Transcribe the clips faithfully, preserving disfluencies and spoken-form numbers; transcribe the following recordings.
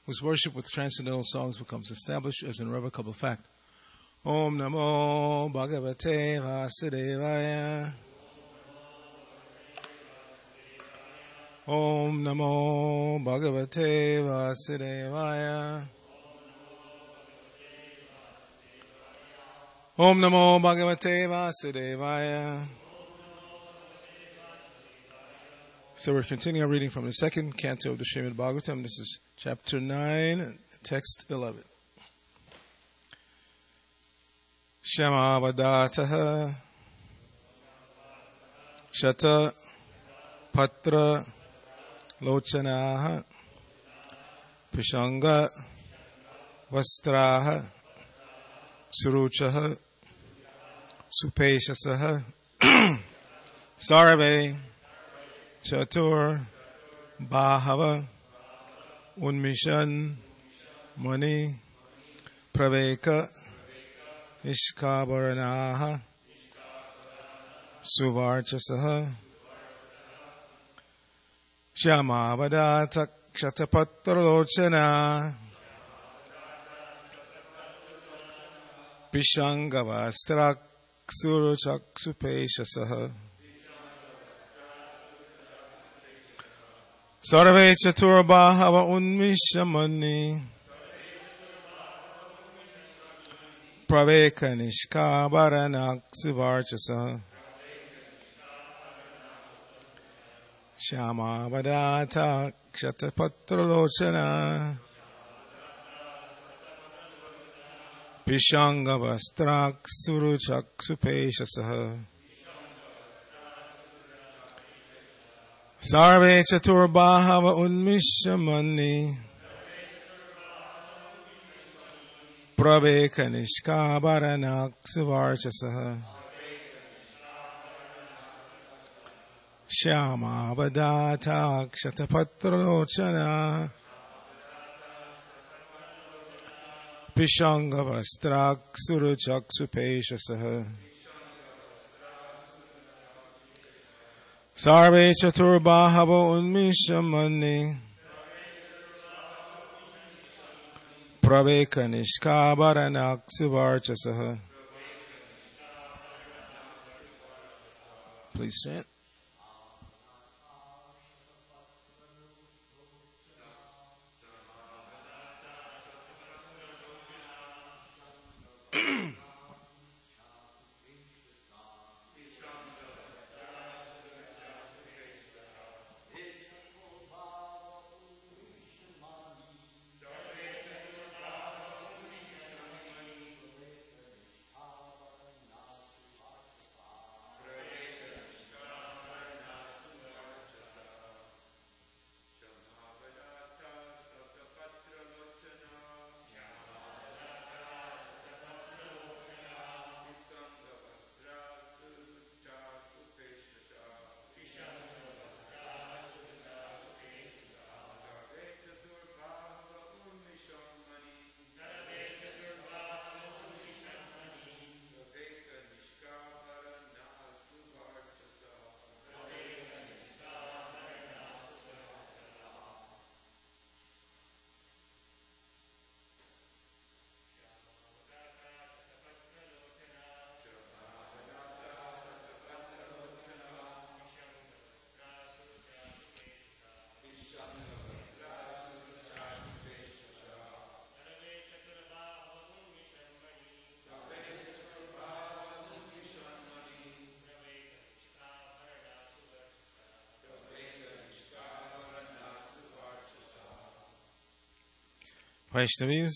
whose worship with transcendental songs becomes established as an irrevocable fact. Om Namo Bhagavate Vasudevaya. Om Namo Bhagavate Vasudevaya. Om Namo Bhagavate Vasudevaya. So we're continuing our reading from the second canto of the Srimad Bhagavatam. This is chapter nine, text eleven. Shyamavadataha Shata Patra Lochanaha Pishanga Vastraha Suruchaha Supeshasaha Sarve Chatur Bahava Unmishan Mani Praveka Ishkabaranaha Suvarchasaha Shyamavadata Kshatapatralochana Pishangavastrak Suruchaksupeshasaha Sarve Chaturbahava Unmishamani Praveka Nishkabaranak Suvarchasa Shyamavadata Kshatapatralochana Pishangavastrak Suruchaksupeshasaha Sarve Chaturbahava Unmishamani Praveka Nishkabaranak Suvarchasaha Shyamavadata Kshatapatralochana Pishangavastrak Suruchaksupeshasaha Sarve Chaturbahava Unmishamani Praveka Nishkabaranak Suvarchasaha. Please chant. Vaishnavis,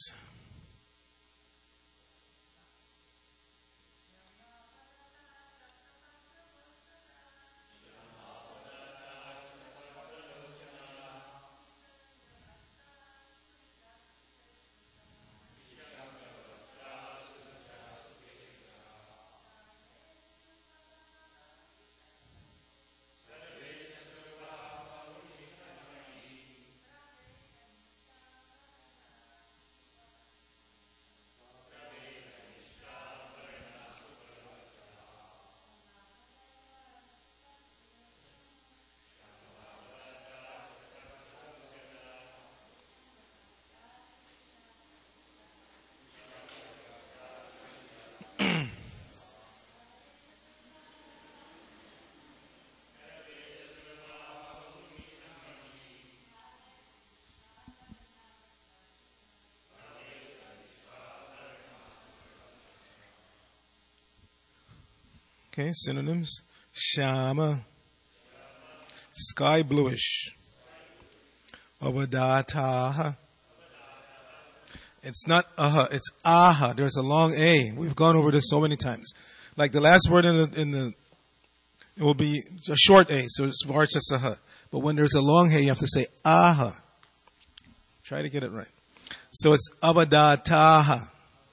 Okay, synonyms. Shama, sky bluish. Avadataha. It's not aha, it's aha. There's a long A. We've gone over this so many times. Like the last word in the, in the it will be a short A, so it's varchasaha. But when there's a long A, you have to say aha. Try to get it right. So it's avadataha.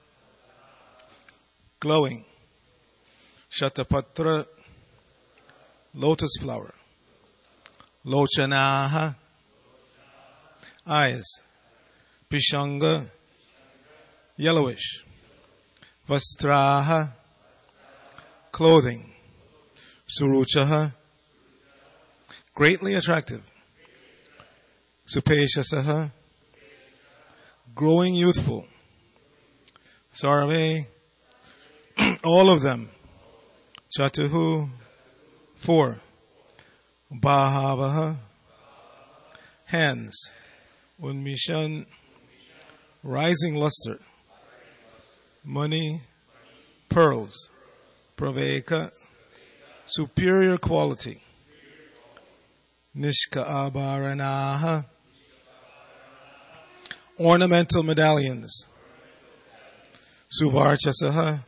Glowing. Shatapatra, lotus flower. Lochanaha, eyes. Pishanga, yellowish. Vastraha, clothing. Suruchaha, greatly attractive. Supeshasaha, growing youthful. Sarve, all of them. Chatuhu, four. Bahavaha, hands. Unmishan, rising luster. Money, pearls. Praveka, superior quality. Nishka abaranaha, ornamental medallions. Suvarchasaha,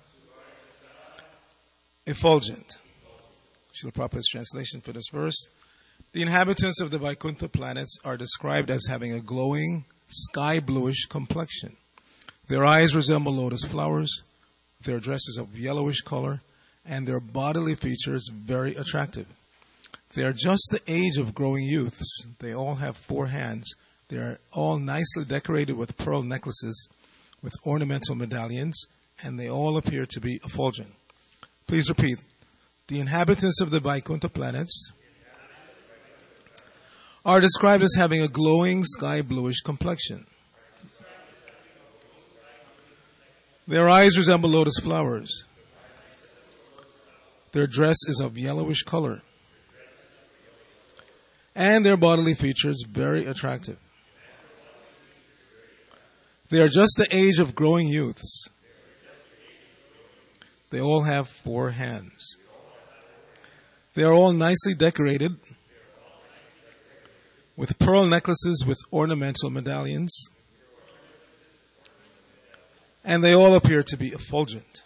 effulgent. Srila Prabhupada's translation for this verse. The inhabitants of the Vaikuntha planets are described as having a glowing, sky bluish complexion. Their eyes resemble lotus flowers, their dresses of yellowish color, and their bodily features very attractive. They are just the age of growing youths. They all have four hands. They are all nicely decorated with pearl necklaces with ornamental medallions, and they all appear to be effulgent. Please repeat. The inhabitants of the Vaikuntha planets are described as having a glowing sky bluish complexion. Their eyes resemble lotus flowers. Their dress is of yellowish color. And their bodily features very attractive. They are just the age of growing youths. They all have four hands. They are all nicely decorated with pearl necklaces with ornamental medallions. And they all appear to be effulgent.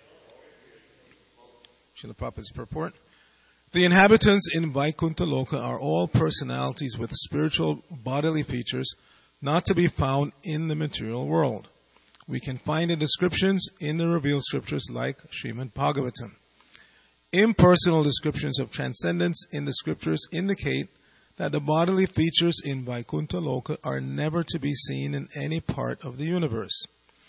Srila Prabhupada's purport. The inhabitants in Vaikuntha Loka are all personalities with spiritual bodily features not to be found in the material world. We can find the descriptions in the revealed scriptures like Srimad Bhagavatam. Impersonal descriptions of transcendence in the scriptures indicate that the bodily features in Vaikuntha Loka are never to be seen in any part of the universe.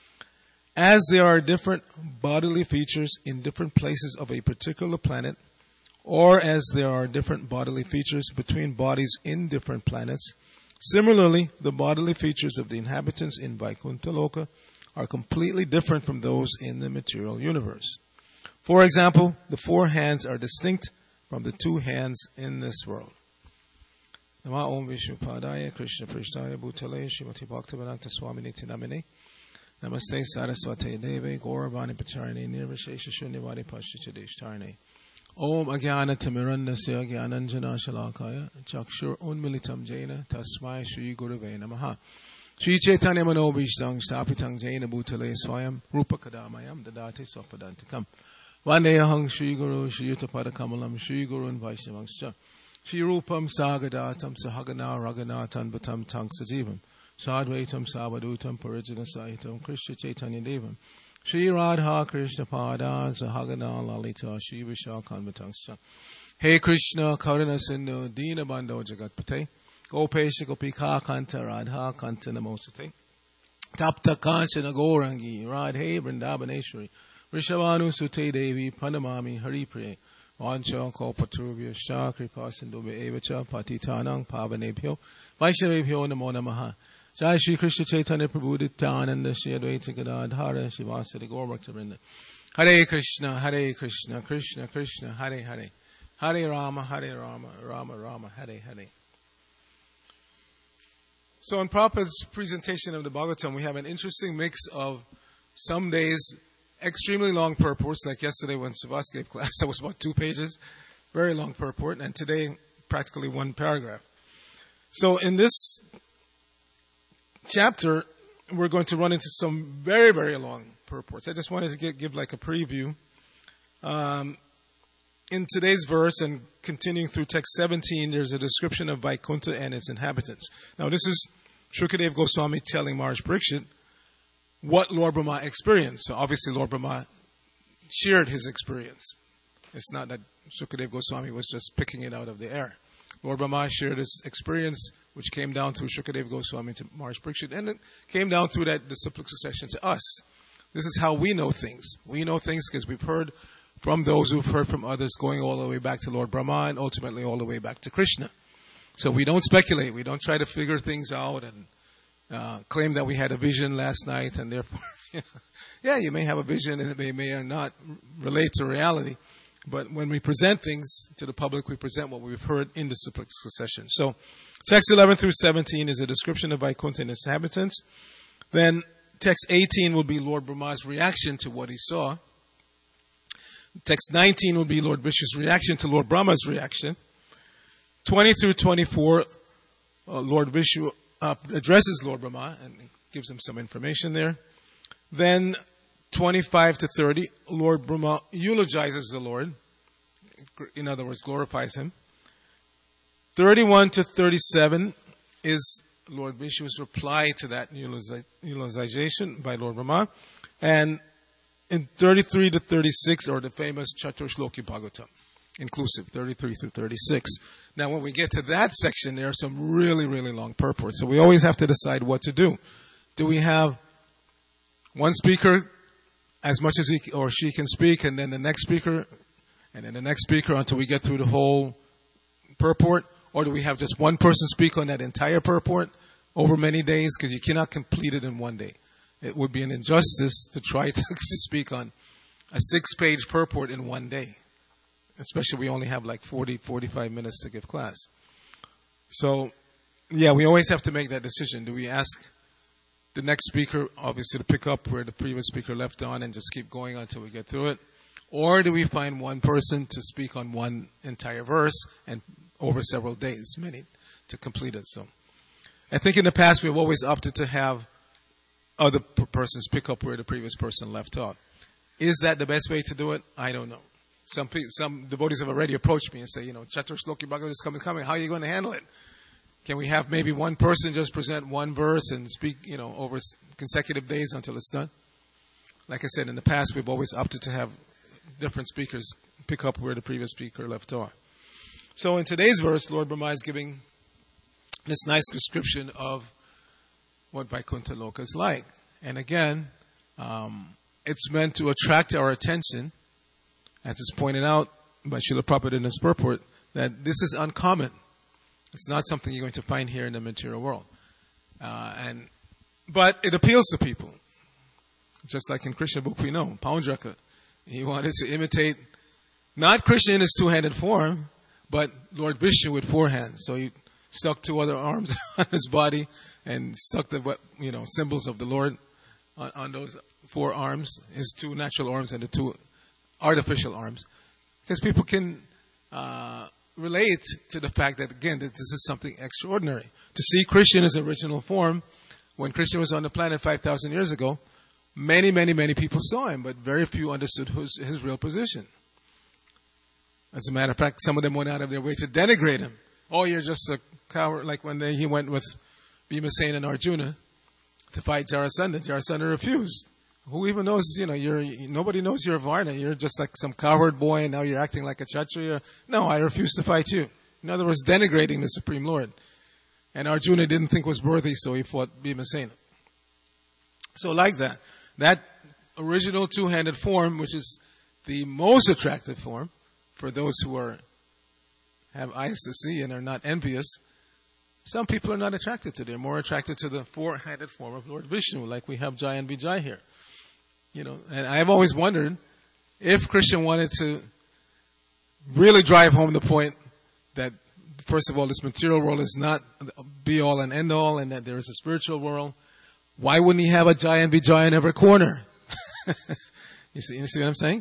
As there are different bodily features in different places of a particular planet, or as there are different bodily features between bodies in different planets, similarly, the bodily features of the inhabitants in Vaikuntha Loka are completely different from those in the material universe. For example, the four hands are distinct from the two hands in this world. Nama Om Vishnupadaya Krishna Prishtaya Bhutale Srimati Bhaktivedanta Swaminiti Namine Namaste Saraswate Deve Gauravani Pacharine Nirvashesha Shunyavadi Pashchadishtarne Om Agyana Timirandasya Gyananjana Shalakaya Chakshur Unmilitam Jaina Tasmai Shri Gurave Namaha Shri Chaitanya Manobhishtang Stapitang Jaina Bhutale Swayam Rupa Kadamayam Dadati Swapadantikam Vandehang Shri Guru Shri Yuttapada Kamalam Shri Guru and Vaishnavangscha Shri Rupam Sagadatam Sahagana Raganatan Batam Tang Sajivam Sadvaitam Savadutam Parijana Sahitam Krishna Chaitanya Devam Shri Radha Krishna Pada Sahagana Lalita Shri Vishakhan Batangscha Hey Krishna Karuna Sindhu Dina Bandho Jagatpate Gopesha Gopika Kanta Radha Kanta Namosate Tapta Kanchana Gaurangi Radhe Vrindavaneshwari Rishabhanu Sute Devi Panamami Haripriya Vancha Kalpatrubhya Shakripa Sindhubhya Evacha Patitanang Pavanebhyo Vaishnavebhyo Namo Namaha Jai Shri Krishna Chaitanya Prabhu Nityananda Shri Advaita Gadadhara Shivasadi Gaurabhakta Hare Krishna Hare Krishna Krishna Krishna Hare Hare Hare Rama Hare Rama Rama Rama Hare Hare. So in Prabhupada's presentation of the Bhagavatam, we have an interesting mix of some days extremely long purports, like yesterday when Savas gave class, that was about two pages, very long purport, and today practically one paragraph. So in this chapter, we're going to run into some very, very long purports. I just wanted to get, give like a preview. Um, in today's verse and continuing through text seventeen, there's a description of Vaikuntha and its inhabitants. Now this is Shukadev Goswami telling Maharaj Parikshit what Lord Brahma experienced. So obviously Lord Brahma shared his experience. It's not that Shukadev Goswami was just picking it out of the air. Lord Brahma shared his experience, which came down through Shukadev Goswami to Maharaj Parikshit, and it came down through that disciplic succession to us. This is how we know things. We know things because we've heard from those who've heard from others, going all the way back to Lord Brahma and ultimately all the way back to Krishna. So we don't speculate. We don't try to figure things out and uh, claim that we had a vision last night and therefore, yeah, you may have a vision and it may, may or not relate to reality. But when we present things to the public, we present what we've heard in the disciplic succession. So text eleven through seventeen is a description of Vaikuntha and its inhabitants. Then text eighteen will be Lord Brahma's reaction to what he saw. Text nineteen will be Lord Vishnu's reaction to Lord Brahma's reaction. twenty through twenty-four, uh, Lord Vishnu uh, addresses Lord Brahma and gives him some information there. Then twenty-five to thirty, Lord Brahma eulogizes the Lord. In other words, glorifies him. thirty-one to thirty-seven is Lord Vishnu's reply to that eulogization by Lord Brahma. And in thirty-three to thirty-six, or the famous Chatur Shloki Bhagavatam, inclusive, thirty-three through thirty-six. Now, when we get to that section, there are some really, really long purports. So we always have to decide what to do. Do we have one speaker as much as he or she can speak, and then the next speaker, and then the next speaker until we get through the whole purport? Or do we have just one person speak on that entire purport over many days? Because you cannot complete it in one day. It would be an injustice to try to, to speak on a six-page purport in one day. Especially we only have like forty, forty-five minutes to give class. So, yeah, we always have to make that decision. Do we ask the next speaker, obviously, to pick up where the previous speaker left on and just keep going until we get through it? Or do we find one person to speak on one entire verse and over several days, many, to complete it? So, I think in the past we've always opted to have other persons pick up where the previous person left off. Is that the best way to do it? I don't know. Some people, some devotees have already approached me and say, you know, Chatur Shloki Bhagavatam is coming, coming. How are you going to handle it? Can we have maybe one person just present one verse and speak, you know, over consecutive days until it's done? Like I said, in the past, we've always opted to have different speakers pick up where the previous speaker left off. So in today's verse, Lord Brahma is giving this nice description of what Vaikuntha Loka is like. And again, um, it's meant to attract our attention, as is pointed out by Srila Prabhupada in his purport, that this is uncommon. It's not something you're going to find here in the material world. Uh, and But it appeals to people. Just like in Krishna book we know, Paundraka. He wanted to imitate, not Krishna in his two-handed form, but Lord Vishnu with four hands. So he stuck two other arms on his body and stuck the you know symbols of the Lord on, on those four arms, his two natural arms and the two artificial arms. Because people can uh, relate to the fact that, again, that this is something extraordinary. To see Krishna in his original form, when Krishna was on the planet five thousand years ago, many, many, many people saw him, but very few understood his, his real position. As a matter of fact, some of them went out of their way to denigrate him. Oh, you're just a coward, like when they, he went with Bhimasena and Arjuna to fight Jarasandha. Jarasandha refused. Who even knows, you know, you're, nobody knows you're a Varna. You're just like some coward boy and now you're acting like a Kshatriya. No, I refuse to fight you. In other words, denigrating the Supreme Lord. And Arjuna didn't think was worthy, so he fought Bhimasena. So like that, that original two-handed form, which is the most attractive form for those who are have eyes to see and are not envious, some people are not attracted to. They're more attracted to the four-handed form of Lord Vishnu, like we have Jai and Vijay here. You know, and I've always wondered if Krishna wanted to really drive home the point that, first of all, this material world is not be-all and end-all, and that there is a spiritual world. Why wouldn't he have a Jai and Vijay in every corner? You see, you see what I'm saying?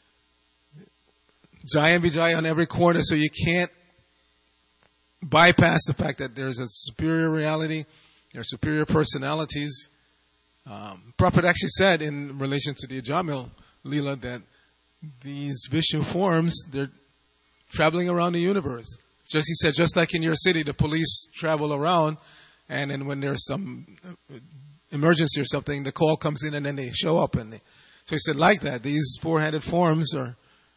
Jaya Vijaya on every corner, so you can't bypass the fact that there's a superior reality, there are superior personalities. Um, Prabhupada actually said in relation to the Ajamil Leela that these Vishnu forms, they're traveling around the universe. Just he said, just like in your city, the police travel around, and then when there's some emergency or something, the call comes in and then they show up. And they, so he said, like that, these four-headed forms are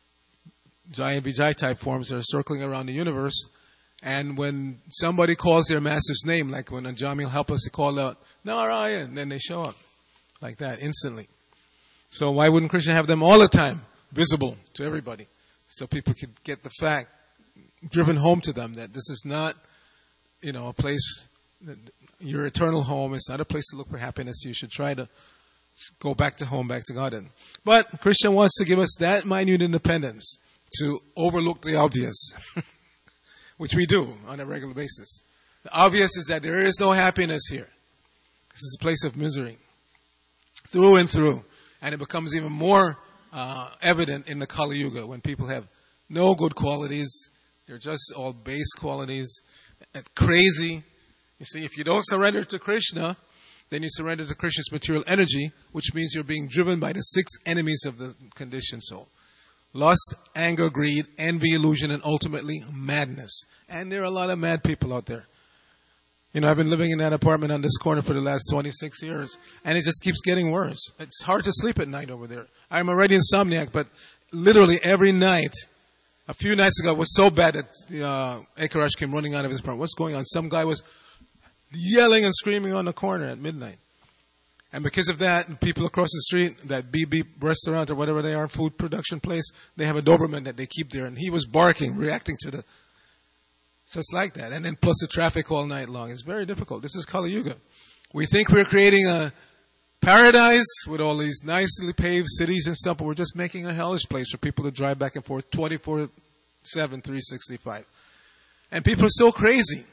Jaya Vijay type forms that are circling around the universe. And when somebody calls their master's name, like when Ajamil help us to call out Narayan, then they show up like that instantly. So why wouldn't Krishna have them all the time visible to everybody, so people could get the fact driven home to them that this is not, you know, a place, your eternal home. It's not a place to look for happiness. You should try to go back to home, back to Godhead. But Krishna wants to give us that minute independence to overlook the obvious, which we do on a regular basis. The obvious is that there is no happiness here. This is a place of misery, through and through. And it becomes even more uh, evident in the Kali Yuga, when people have no good qualities. They're just all base qualities, crazy. You see, if you don't surrender to Krishna, then you surrender to Krishna's material energy, which means you're being driven by the six enemies of the conditioned soul. Lust, anger, greed, envy, illusion, and ultimately madness. And there are a lot of mad people out there. You know, I've been living in that apartment on this corner for the last twenty-six years, and it just keeps getting worse. It's hard to sleep at night over there. I'm already insomniac, but literally every night, a few nights ago, it was so bad that uh, Ekaraj came running out of his apartment. What's going on? Some guy was yelling and screaming on the corner at midnight. And because of that, people across the street, that Beep Beep restaurant or whatever they are, food production place, they have a Doberman that they keep there, and he was barking, reacting to the... So it's like that. And then plus the traffic all night long. It's very difficult. This is Kali Yuga. We think we're creating a paradise with all these nicely paved cities and stuff, but we're just making a hellish place for people to drive back and forth twenty-four seven, three sixty-five. And people are so crazy.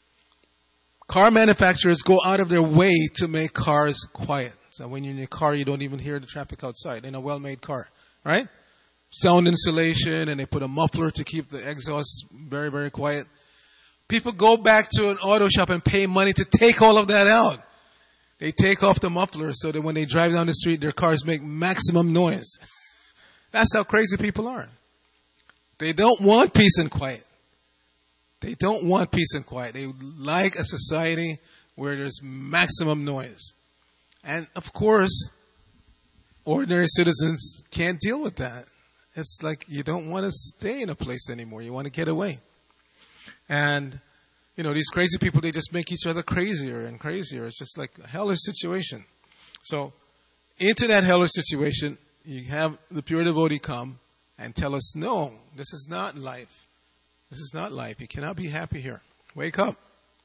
Car manufacturers go out of their way to make cars quiet. So when you're in your car, you don't even hear the traffic outside in a well-made car, right? Sound insulation, and they put a muffler to keep the exhaust very, very quiet. People go back to an auto shop and pay money to take all of that out. They take off the muffler so that when they drive down the street, their cars make maximum noise. That's how crazy people are. They don't want peace and quiet. They don't want peace and quiet. They like a society where there's maximum noise. And of course, ordinary citizens can't deal with that. It's like you don't want to stay in a place anymore. You want to get away. And, you know, these crazy people, they just make each other crazier and crazier. It's just like a hellish situation. So, into that hellish situation, you have the pure devotee come and tell us, no, this is not life. This is not life. You cannot be happy here. Wake up.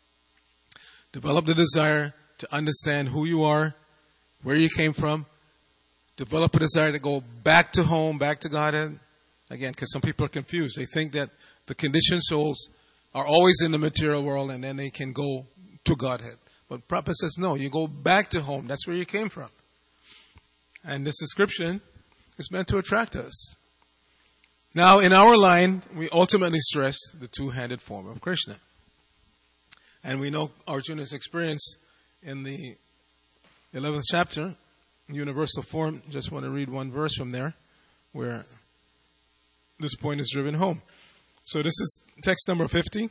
Develop the desire to understand who you are, where you came from. Develop a desire to go back to home, back to Godhead. Again, because some people are confused. They think that the conditioned souls are always in the material world and then they can go to Godhead. But Prabhupada says, no, you go back to home. That's where you came from. And this description is meant to attract us. Now, in our line, we ultimately stress the two-handed form of Krishna. And we know Arjuna's experience in the eleventh chapter, universal form. Just want to read one verse from there where this point is driven home. So this is text number fifty.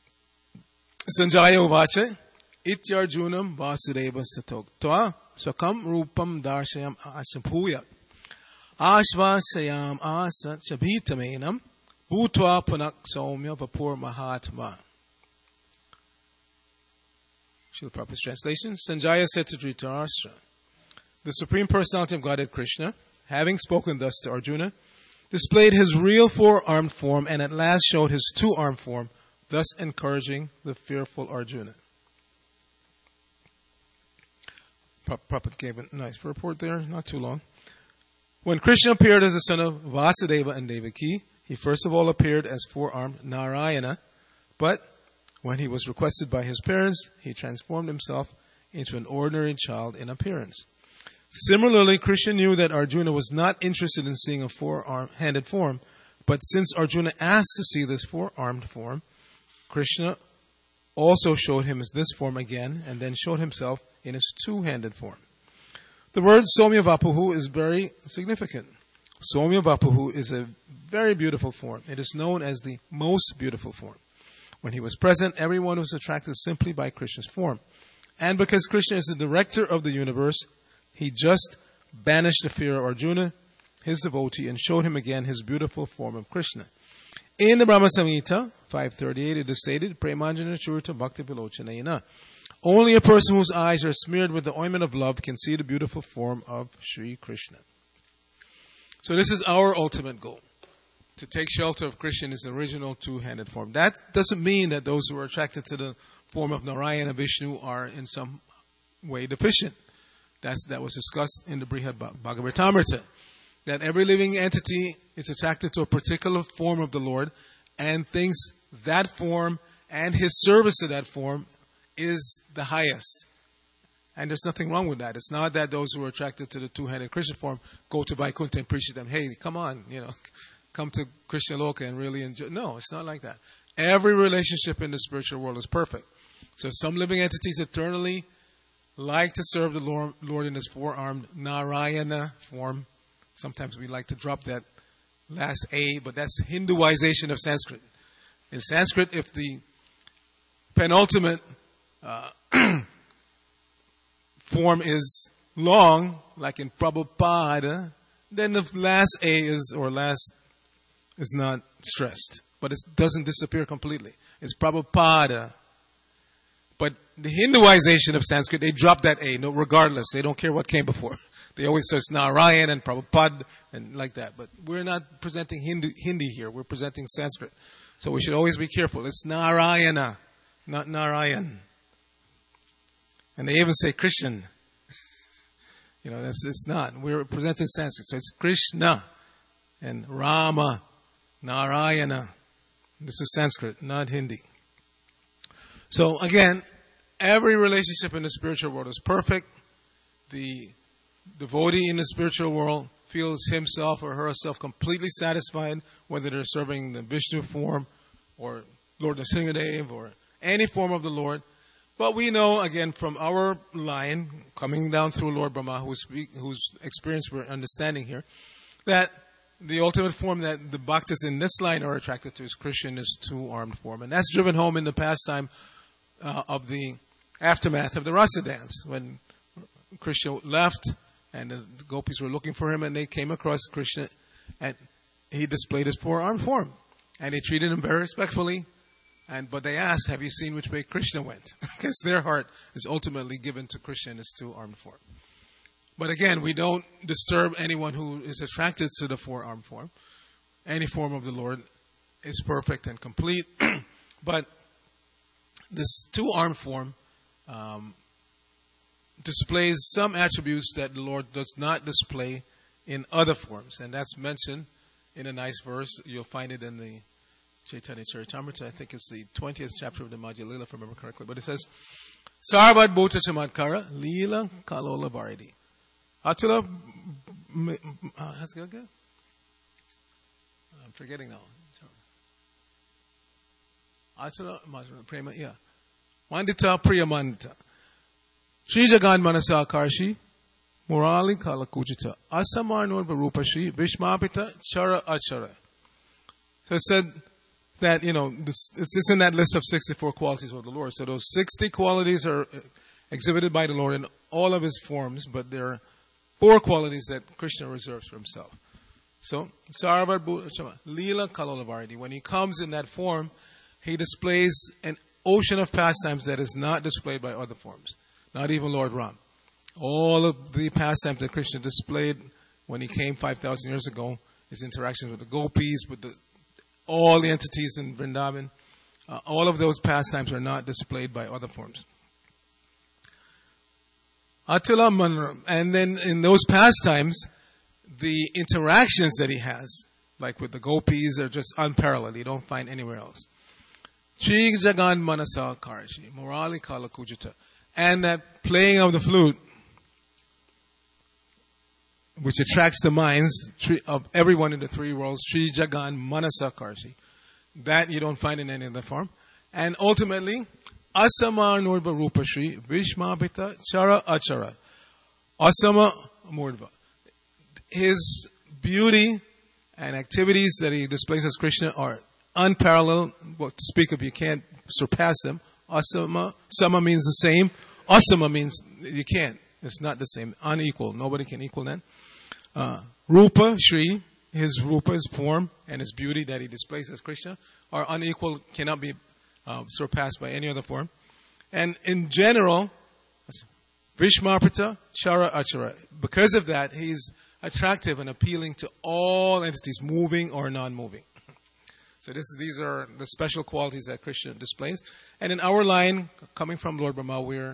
Sanjaya uvacha ityarjunam vasudeva statok tva swakam rupam darshayam asabhuya ashvasayam asa chabhitamenam bhutva punak saumya vapur mahatma. Srila Prabhupada's translation. Sanjaya said to Dhritarashtra, the Supreme Personality of Godhead Krishna, having spoken thus to Arjuna, displayed his real four-armed form and at last showed his two-armed form, thus encouraging the fearful Arjuna. Prabhupada gave a nice report there, not too long. When Krishna appeared as the son of Vasudeva and Devaki, he first of all appeared as four-armed Narayana, but when he was requested by his parents, he transformed himself into an ordinary child in appearance. Similarly, Krishna knew that Arjuna was not interested in seeing a four-handed form, but since Arjuna asked to see this four-armed form, Krishna also showed him this form again, and then showed himself in his two-handed form. The word Somya Vapuhu is very significant. Somya Vapuhu is a very beautiful form. It is known as the most beautiful form. When he was present, everyone was attracted simply by Krishna's form. And because Krishna is the director of the universe, he just banished the fear of Arjuna, his devotee, and showed him again his beautiful form of Krishna. In the Brahma Samhita, five thirty-eight, it is stated, Premanjana Churta Bhakti Vilochanayana. Only a person whose eyes are smeared with the ointment of love can see the beautiful form of Sri Krishna. So this is our ultimate goal, to take shelter of Krishna in his original two-handed form. That doesn't mean that those who are attracted to the form of Narayana Vishnu are in some way deficient. That's, that was discussed in the Brihad Bhagavatamrita, that every living entity is attracted to a particular form of the Lord and thinks that form and his service to that form is the highest. And there's nothing wrong with that. It's not that those who are attracted to the two-handed Krishna form go to Vaikuntha and preach to them, hey, come on, you know, come to Krishna Loka and really enjoy. No, it's not like that. Every relationship in the spiritual world is perfect. So some living entities eternally like to serve the Lord, Lord in his four-armed Narayana form. Sometimes we like to drop that last A, but that's Hinduization of Sanskrit. In Sanskrit, if the penultimate uh, form is long, like in Prabhupada, then the last A is, or last, is not stressed. But it doesn't disappear completely. It's Prabhupada. But the Hinduization of Sanskrit, they drop that A, no, regardless. They don't care what came before. They always say it's Narayan and Prabhupada and like that. But we're not presenting Hindu, Hindi here. We're presenting Sanskrit. So we should always be careful. It's Narayana, not Narayan. And they even say Christian. You know, that's, it's not. We're presenting Sanskrit. So it's Krishna and Rama, Narayana. This is Sanskrit, not Hindi. So again, every relationship in the spiritual world is perfect. The devotee in the spiritual world feels himself or herself completely satisfied, whether they're serving the Vishnu form or Lord Nrsimhadev or any form of the Lord. But we know, again, from our line, coming down through Lord Brahma, who's, whose experience we're understanding here, that the ultimate form that the bhaktas in this line are attracted to is Krishna in his two-armed form. And that's driven home in the pastime uh, of the aftermath of the Rasa dance, when Krishna left and the gopis were looking for him and they came across Krishna and he displayed his four-armed form. And they treated him very respectfully. And, but they asked, have you seen which way Krishna went? Because their heart is ultimately given to Krishna in his two-armed form. But again, we don't disturb anyone who is attracted to the four-armed form. Any form of the Lord is perfect and complete. But this two-armed form um, displays some attributes that the Lord does not display in other forms. And that's mentioned in a nice verse. You'll find it in the Chaitanya Charitamrita. I think it's the twentieth chapter of the Madhya Lila, if I remember correctly. But it says, Sarvat Bhuta Chamatkara Lila Kalola Varidi. Atula, uh, how's it go? I'm forgetting now. Atula, Prema, yeah. Mandita Priyamandita. Sri Jagan Manasa Karshi, Murali Kalakujita, Asamarnur Varupashi, Vishmapita, Chara Achara. So it said that, you know, this, this is in that list of sixty-four qualities of the Lord. So those sixty qualities are exhibited by the Lord in all of his forms, but there are four qualities that Krishna reserves for himself. So, Sarvat Bhuta Lila Kalolavaridi. When he comes in that form, he displays an ocean of pastimes that is not displayed by other forms. Not even Lord Ram. All of the pastimes that Krishna displayed when he came five thousand years ago, his interactions with the gopis, with the, all the entities in Vrindavan, uh, all of those pastimes are not displayed by other forms. Atula Manram. And then in those pastimes, the interactions that he has, like with the gopis, are just unparalleled. You don't find anywhere else. Chig Jagan Manasa Karshi, Murali Kala Kujita. And that playing of the flute, which attracts the minds of everyone in the three worlds, Sri Jagan Manasa Karshi. That you don't find in any other form. And ultimately, Asama Nurva Rupa Shri Vishmapita Chara Achara. Asama Murdva. His beauty and activities that he displays as Krishna are unparalleled. What to speak of, you can't surpass them. Asama, Sama means the same. Asama means you can't. It's not the same. Unequal. Nobody can equal that. Uh, Rupa Shri, his Rupa, his form, and his beauty that he displays as Krishna are unequal, cannot be uh, surpassed by any other form. And in general, Vishmaprita Chara Achara. Because of that, he's attractive and appealing to all entities, moving or non-moving. So this is, these are the special qualities that Krishna displays. And in our line, coming from Lord Brahma, we're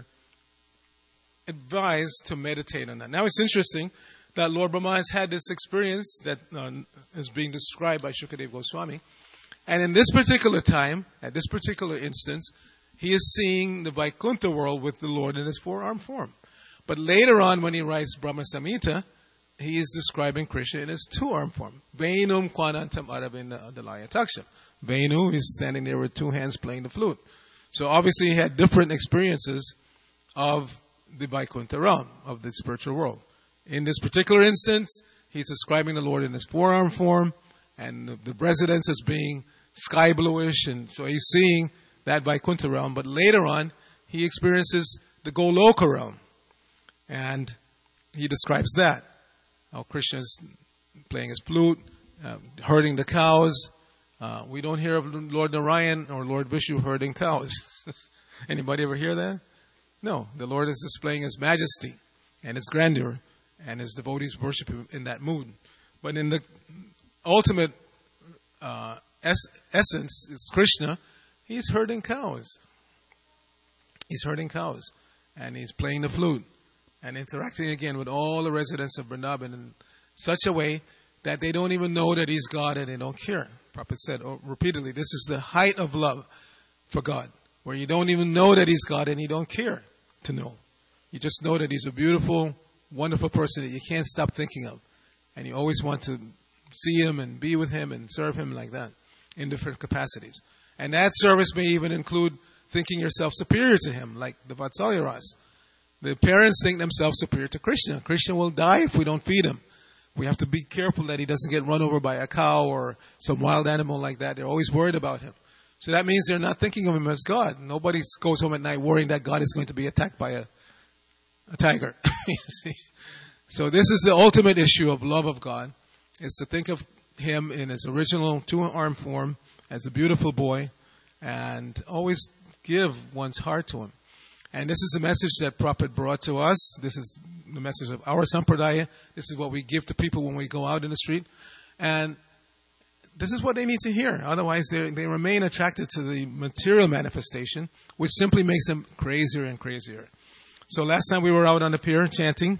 advised to meditate on that. Now it's interesting that Lord Brahma has had this experience that uh, is being described by Shukadeva Goswami. And in this particular time, at this particular instance, he is seeing the Vaikuntha world with the Lord in his four-armed form. But later on, when he writes Brahma Samhita, he is describing Krishna in his two-armed form. Venum Kwanantam Aravinda Adalaya Taksha. Venu is standing there with two hands playing the flute. So obviously he had different experiences of the Vaikuntha realm, of the spiritual world. In this particular instance, he's describing the Lord in his four-armed form, and the, the residence as being sky bluish, and so he's seeing that Vaikuntha realm. But later on, he experiences the Goloka realm, and he describes that. How Krishna's playing his flute, uh, herding the cows. Uh, we don't hear of Lord Narayan or Lord Vishnu herding cows. Anybody ever hear that? No. The Lord is displaying his majesty and his grandeur, and his devotees worship him in that mood. But in the ultimate uh, es- essence, is Krishna. He's herding cows. He's herding cows, and he's playing the flute, and interacting again with all the residents of Vrindavan in such a way that they don't even know that he's God and they don't care. Prabhupada said oh, repeatedly, this is the height of love for God, where you don't even know that he's God and you don't care to know. You just know that he's a beautiful, wonderful person that you can't stop thinking of. And you always want to see him and be with him and serve him like that in different capacities. And that service may even include thinking yourself superior to him, like the Vatsalya Ras. The parents think themselves superior to Krishna. Krishna will die if we don't feed him. We have to be careful that he doesn't get run over by a cow or some wild animal like that. They're always worried about him. So that means they're not thinking of him as God. Nobody goes home at night worrying that God is going to be attacked by a, a tiger. You see? So this is the ultimate issue of love of God, is to think of him in his original two-armed form as a beautiful boy and always give one's heart to him. And this is the message that Prabhupada brought to us. This is the message of our Sampradaya. This is what we give to people when we go out in the street. And this is what they need to hear. Otherwise, they they remain attracted to the material manifestation, which simply makes them crazier and crazier. So last time we were out on the pier chanting.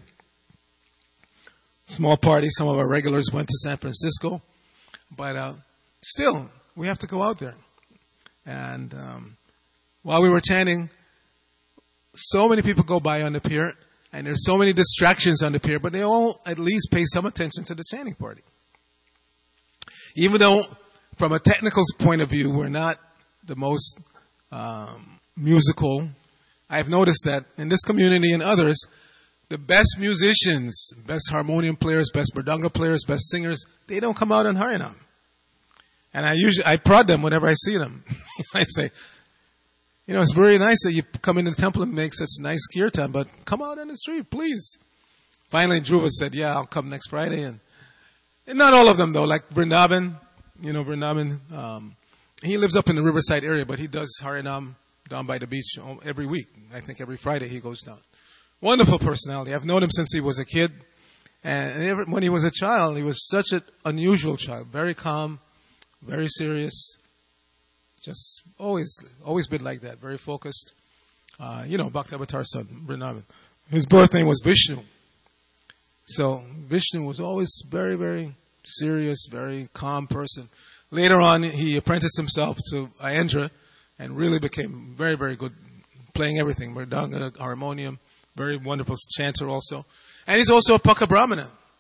Small party. Some of our regulars went to San Francisco. But uh, still, we have to go out there. And um, while we were chanting, so many people go by on the pier, and there's so many distractions on the pier, but they all at least pay some attention to the chanting party. Even though, from a technical point of view, we're not the most um, musical, I've noticed that in this community and others, the best musicians, best harmonium players, best mridanga players, best singers, they don't come out on Harinam. And I usually, I prod them whenever I see them. I say, you know, it's very nice that you come into the temple and make such nice kirtan, but come out on the street, please. Finally, Dhruva said, yeah, I'll come next Friday. And, and not all of them, though, like Vrindavan, you know, Vrindavan, um, he lives up in the Riverside area, but he does Harinam down by the beach every week. I think every Friday he goes down. Wonderful personality. I've known him since he was a kid. And every, when he was a child, he was such an unusual child. Very calm, very serious. Just always, always been like that. Very focused. Uh, you know, Bhaktavatar's son, Vrindavan. His birth name was Vishnu. So Vishnu was always very, very serious, very calm person. Later on, he apprenticed himself to Ayendra and really became very, very good playing everything. Mridanga, harmonium, very wonderful chanter also. And he's also a Paka Brahmana.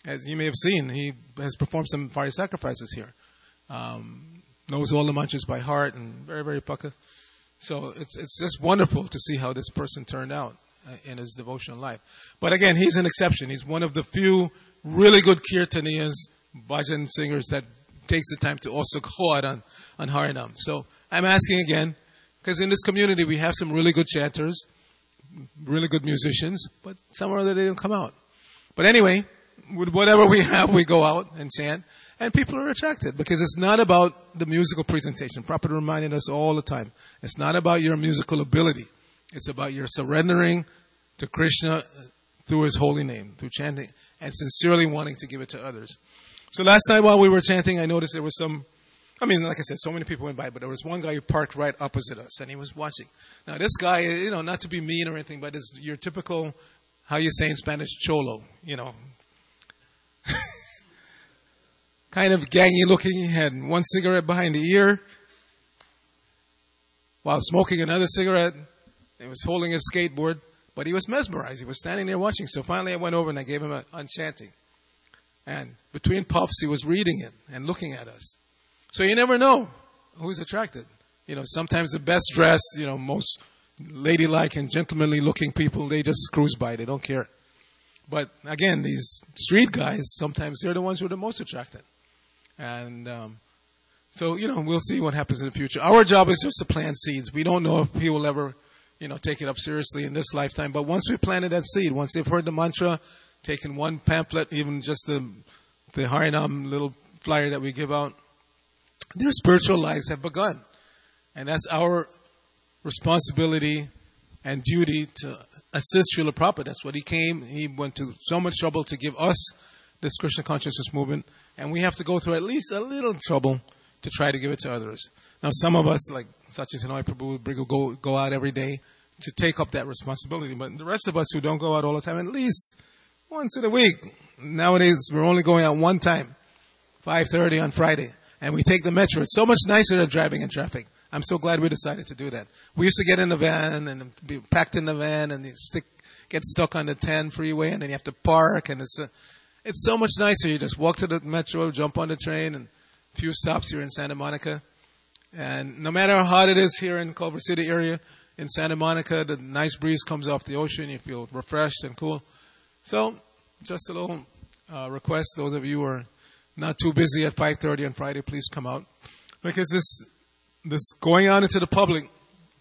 As you may have seen, he has performed some fire sacrifices here. Um, knows all the mantras by heart and very, very pucka. So it's it's just wonderful to see how this person turned out uh, in his devotional life. But again, he's an exception. He's one of the few really good kirtaniyas, bhajan singers that takes the time to also go out on, on Harinam. So I'm asking again, because in this community we have some really good chanters, really good musicians, but somewhere that they don't come out. But anyway, with whatever we have, we go out and chant, and people are attracted because it's not about the musical presentation. Prabhupada reminded us all the time. It's not about your musical ability. It's about your surrendering to Krishna through His holy name, through chanting, and sincerely wanting to give it to others. So last night while we were chanting, I noticed there was some, I mean, like I said, so many people went by, but there was one guy who parked right opposite us, and he was watching. Now this guy, you know, not to be mean or anything, but it's your typical, how you say in Spanish, cholo, you know. Kind of gangy looking. He had one cigarette behind the ear while smoking another cigarette. He was holding his skateboard, but he was mesmerized. He was standing there watching. So finally I went over and I gave him a unchanting. And between puffs, he was reading it and looking at us. So you never know who's attracted. You know, sometimes the best dressed, you know, most ladylike and gentlemanly looking people, they just cruise by. They don't care. But again, these street guys, sometimes they're the ones who are the most attracted. And um, so, you know, we'll see what happens in the future. Our job is just to plant seeds. We don't know if he will ever, you know, take it up seriously in this lifetime. But once we planted that seed, once they've heard the mantra, taken one pamphlet, even just the the Harinam little flyer that we give out, their spiritual lives have begun. And that's our responsibility and duty to assist Srila Prabhupada. That's what he came. He went to so much trouble to give us this Krishna consciousness movement. And we have to go through at least a little trouble to try to give it to others. Now, some of us, like Satchitananda Prabhu, Brigu, go, go out every day to take up that responsibility. But the rest of us who don't go out all the time, at least once in a week. Nowadays, we're only going out one time, five thirty on Friday. And we take the metro. It's so much nicer than driving in traffic. I'm so glad we decided to do that. We used to get in the van and be packed in the van and you stick, get stuck on the ten freeway and then you have to park. And it's a, it's so much nicer. You just walk to the metro, jump on the train, and a few stops you're in Santa Monica. And no matter how hot it is here in Culver City area, in Santa Monica, the nice breeze comes off the ocean. You feel refreshed and cool. So just a little uh, request, those of you who are not too busy at five thirty on Friday, please come out. Because this this going on into the public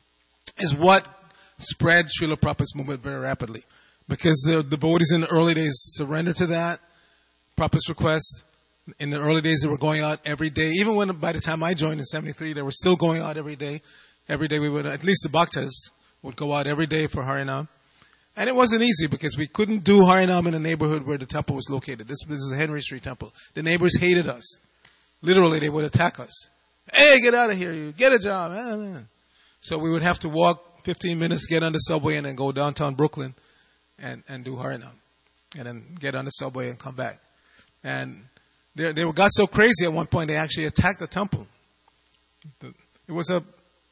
is what spread Srila Prabhupada's movement very rapidly. Because the, the devotees in the early days surrendered to that, Prabhupada's request. In the early days, they were going out every day. Even when, by the time I joined in seventy-three, they were still going out every day. Every day we would, at least the Bhaktas would go out every day for Harinam. And it wasn't easy because we couldn't do Harinam in the neighborhood where the temple was located. This, this is a Henry Street temple. The neighbors hated us. Literally, they would attack us. Hey, get out of here, you. Get a job. So we would have to walk fifteen minutes, get on the subway, and then go downtown Brooklyn and, and do Harinam. And then get on the subway and come back. And they, they got so crazy at one point, they actually attacked the temple. The, it was a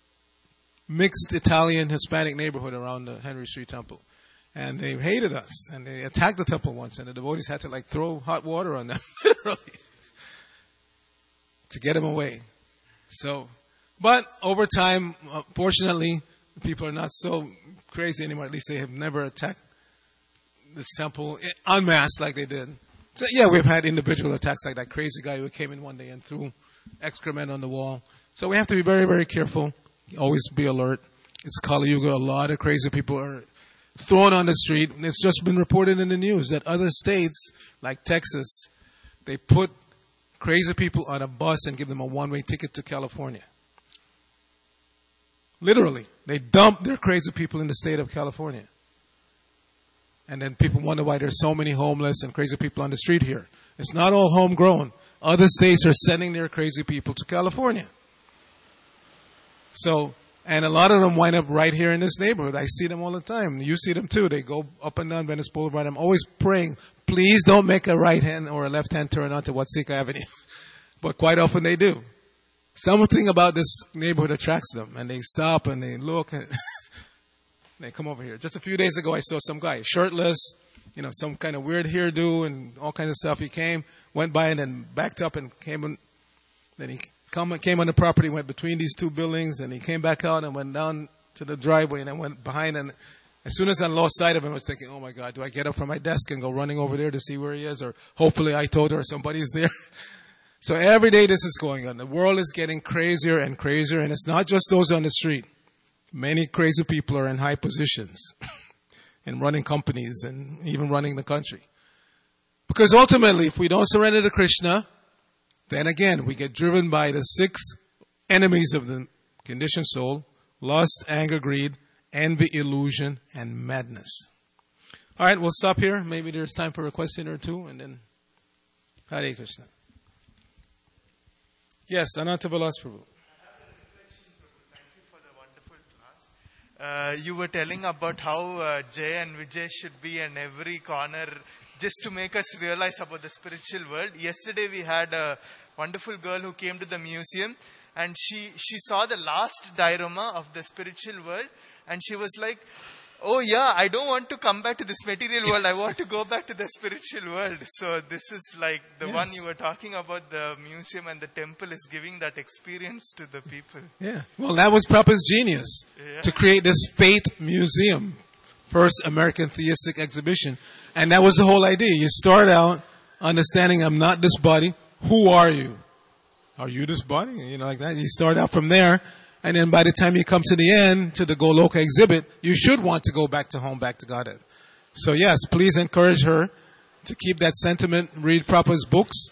mixed Italian Hispanic neighborhood around the Henry Street temple. And they hated us. And they attacked the temple once. And the devotees had to like throw hot water on them, literally, to get them away. So, but over time, uh, fortunately, people are not so crazy anymore. At least they have never attacked this temple en masse like they did. So, yeah, we've had individual attacks like that crazy guy who came in one day and threw excrement on the wall. So we have to be very, very careful. Always be alert. It's Kali Yuga. A lot of crazy people are thrown on the street. It's just been reported in the news that other states, like Texas, they put crazy people on a bus and give them a one-way ticket to California. Literally. They dump their crazy people in the state of California. And then people wonder why there's so many homeless and crazy people on the street here. It's not all homegrown. Other states are sending their crazy people to California. So, and a lot of them wind up right here in this neighborhood. I see them all the time. You see them too. They go up and down Venice Boulevard. I'm always praying, please don't make a right hand or a left hand turn onto Watsika Avenue. But quite often they do. Something about this neighborhood attracts them. And they stop and they look. And they come over here. Just a few days ago, I saw some guy, shirtless, you know, some kind of weird hairdo and all kinds of stuff. He came, went by, and then backed up and came on. Then he come, came on the property, went between these two buildings, and he came back out and went down to the driveway and then went behind. And as soon as I lost sight of him, I was thinking, oh my God, do I get up from my desk and go running over there to see where he is? Or hopefully I told her somebody's there. So every day this is going on. The world is getting crazier and crazier, and it's not just those on the street. Many crazy people are in high positions and running companies and even running the country. Because ultimately, if we don't surrender to Krishna, then again, we get driven by the six enemies of the conditioned soul: lust, anger, greed, envy, illusion, and madness. All right, we'll stop here. Maybe there's time for a question or two, and then Hare Krishna. Yes, Ananta Vilas Prabhu. Uh, you were telling about how uh, Jay and Vijay should be in every corner just to make us realize about the spiritual world. Yesterday we had a wonderful girl who came to the museum, and she, she saw the last diorama of the spiritual world, and she was like, oh yeah, I don't want to come back to this material world. I want to go back to the spiritual world. So this is like the Yes. one you were talking about. The museum and the temple is giving that experience to the people. Yeah. Well, that was Prabhupada's genius, Yeah. to create this Faith Museum, first American theistic exhibition. And that was the whole idea. You start out understanding, I'm not this body. Who are you? Are you this body? You know, like that. You start out from there. And then by the time you come to the end, to the Goloka exhibit, you should want to go back to home, back to Godhead. So yes, please encourage her to keep that sentiment, read Prabhupada's books,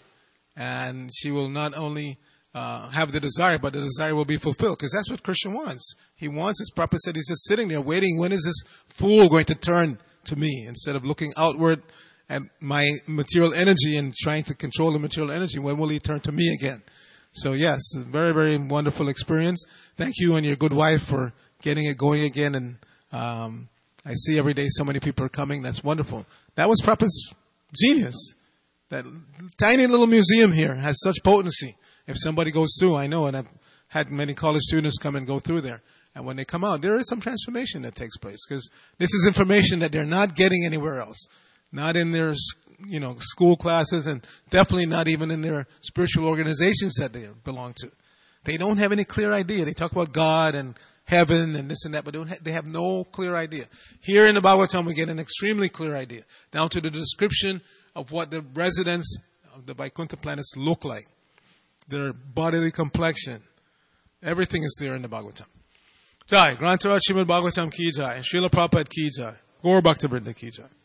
and she will not only uh, have the desire, but the desire will be fulfilled. Because that's what Krishna wants. He wants, as Prabhupada said, he's just sitting there waiting, when is this fool going to turn to me? Instead of looking outward at my material energy and trying to control the material energy, when will he turn to me again? So yes, very, very wonderful experience. Thank you and your good wife for getting it going again. And um, I see every day so many people are coming. That's wonderful. That was Prabhupada's genius. That tiny little museum here has such potency. If somebody goes through, I know, and I've had many college students come and go through there. And when they come out, there is some transformation that takes place. Because this is information that they're not getting anywhere else. Not in their you know, school classes, and definitely not even in their spiritual organizations that they belong to. They don't have any clear idea. They talk about God and heaven and this and that, but they, don't ha- they have no clear idea. Here in the Bhagavatam, we get an extremely clear idea, down to the description of what the residents of the Vaikuntha planets look like, their bodily complexion. Everything is there in the Bhagavatam. Jai, Grantaraj Srimad Bhagavatam ki jai, Srila Prabhupada ki jai, Gaur Bhakta Vrinda ki jai.